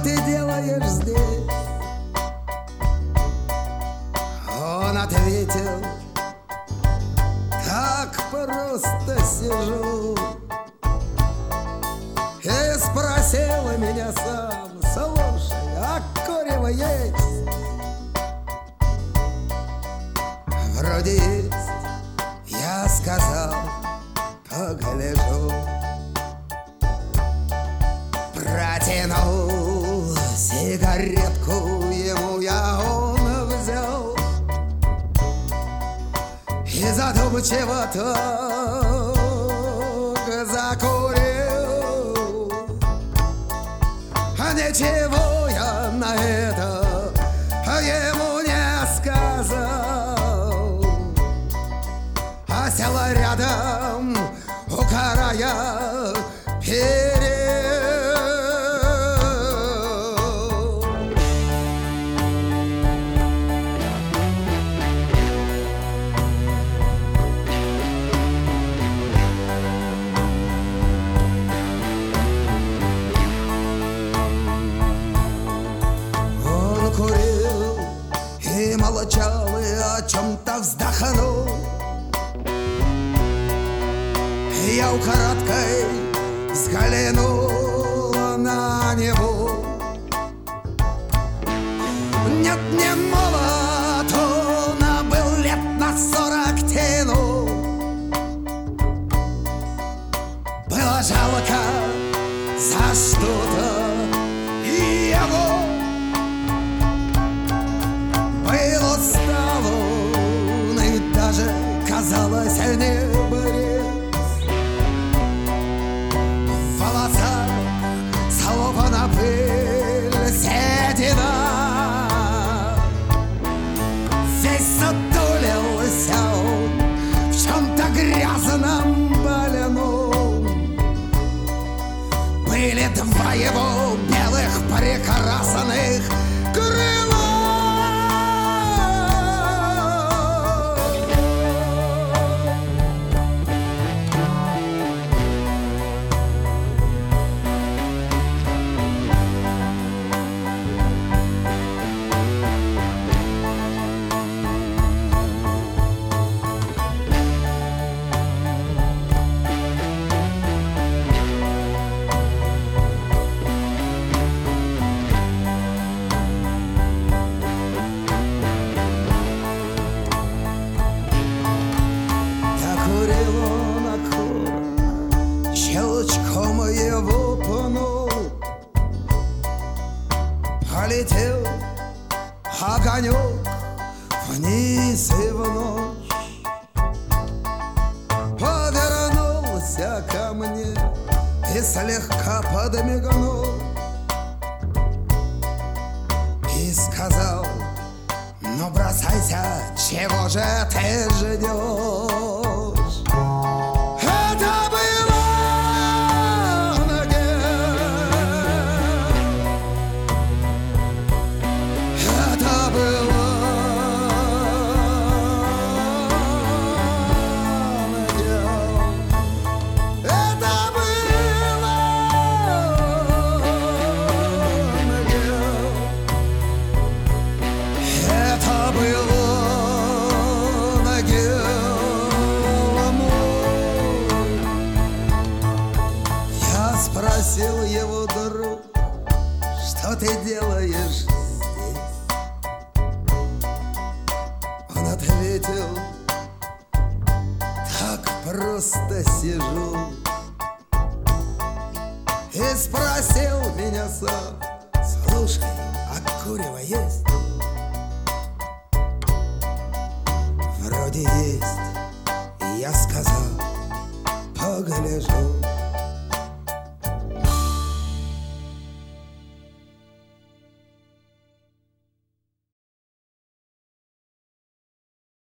ты делаешь здесь? Он ответил: так просто сижу. И спросил меня сам: слушай, а курево есть? Вроде есть. Я сказал: погляжу. Протянул сигаретку ему, он взял и задумчиво так закурил. А ничего я на это ему не сказал, а села рядом у края перил. Он курил и молчал, и о чем-то вздохнул. Я украдкой взглянул на него. Нет, не молод, он был лет на 40 тянул. Было жалко за что-то его. Был устал он и даже, казалось, не борец. Слопана пыль, седина, весь сутулился он в чем-то грязном больном. Были два его белых прекрасных крыла. Щелчком его пнул, полетел огонек вниз и в ночь. Повернулся ко мне и слегка подмигнул и сказал: ну бросайся, чего же ты ждешь? Спросил его друг: что ты делаешь здесь? Он ответил: так просто сижу. И спросил меня сам: слушай, а курево есть? Вроде есть. Я сказал: погляжу.